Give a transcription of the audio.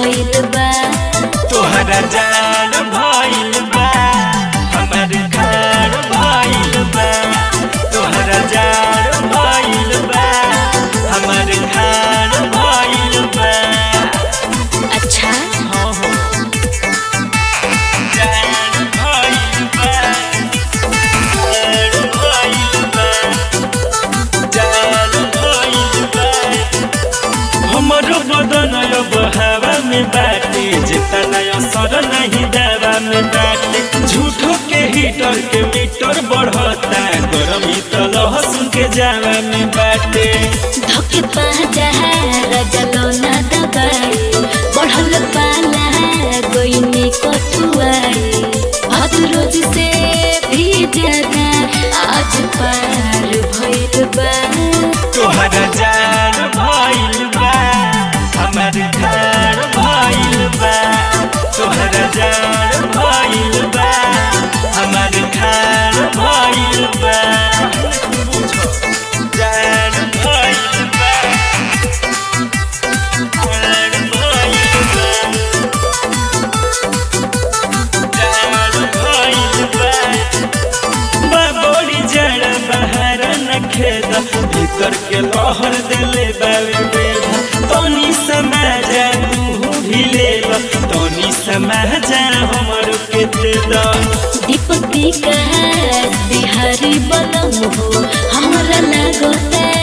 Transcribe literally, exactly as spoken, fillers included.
भइल बा तोहरा जान भइल बा हमर घर भइल बा तोहरा जान भइल बा हमर घर भइल बा। अच्छा हो हो जान भइल बा घर भइल बा जान भइल बा हमरो बदन अब हवा में बाटे जितना असर नहीं दवा में बाटे झूठो के हीटर के मीटर बढ़ता गरमी तो लहसुन के जावा में बाटे धोके पाजा रजलो ना दबाई बढ़ल पाला गोइनी कथुआई हद रोज से भी ज्यादा आज पार भइल बा तोहरा जान भइल बा हमर घर भइल बा तोहरा जान भइल बा हमर घर भइल बा जान भइल बा घर भइल बा जान भइल बा बाबोली जड़ बाहर न खेद भीतर के लहर देले बावे बेद तनी समाज तू भी ले लो तनी समाज हमर के दे दो दीपक का बिहारी बलम हो हमरा लागोता